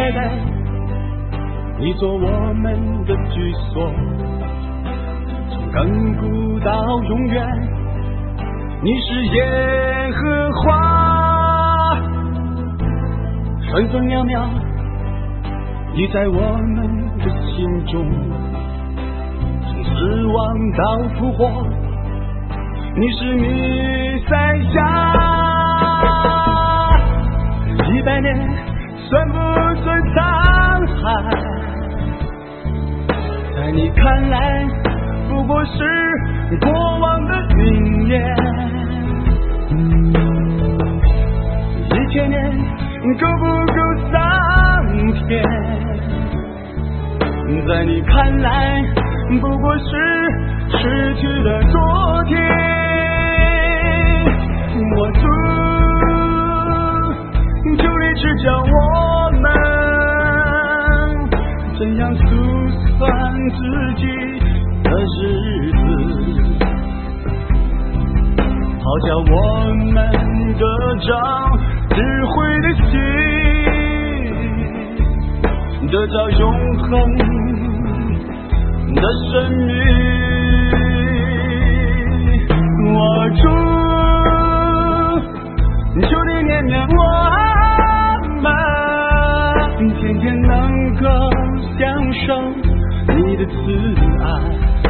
代代，你做我们的居所，从亘古到永远，你是耶和华，分分秒秒，你在我们的心中，从死亡到复活，你是弥赛亚。100年算不算沧海？在你看来，不过是过往的云烟。1000年够不够桑田？在你看来，不过是失去了昨天。我主，求你指教我们，怎样数算自己的日子，好叫我们得着智慧的心，得着永恒的生命。我主，求你怜悯我们，天天能够享受你的慈爱，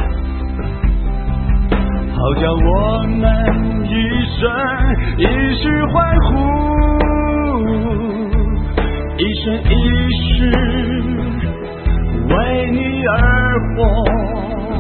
好叫我们一生一世欢呼，一生一世为你而活。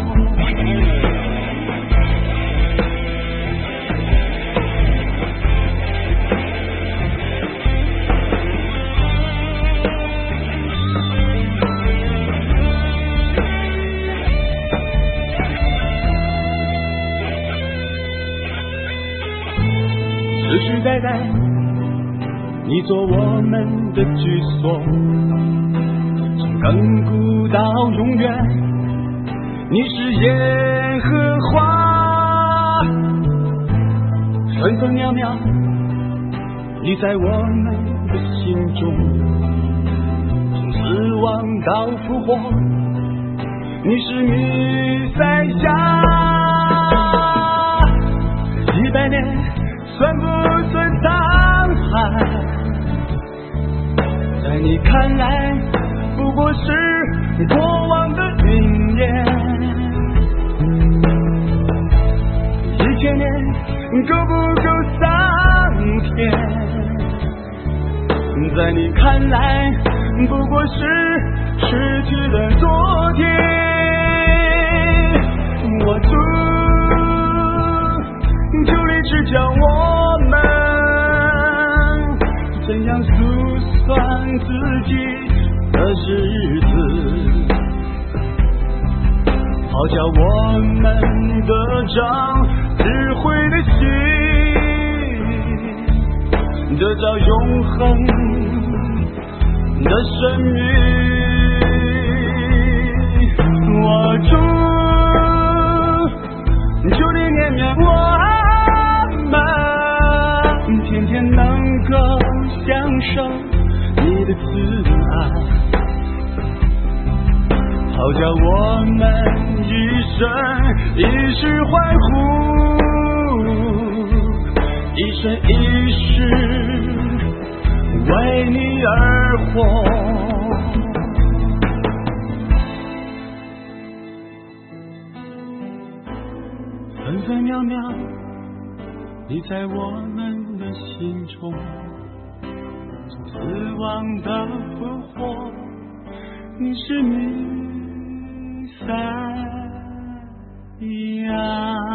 世世代代，你做我们的居所，从亘古到永远，你是耶和华，分分秒秒，你在我们的心中，从死亡到复活，你是弥赛亚。100年算不算沧海？在你看来，不过是过往的云烟。1000年够不够桑田？在你看来，不过是失去了昨天。我主，求你指教我们，怎样数算自己的日子，好叫我们得着智慧的心，得着永恒的生命。我主，求你怜悯我们，天天能够享受你的慈爱，好叫我们一生一世欢呼，一生一世为你而活。分分秒秒，你在我们的心中，从死亡到复活，你是弥赛亚。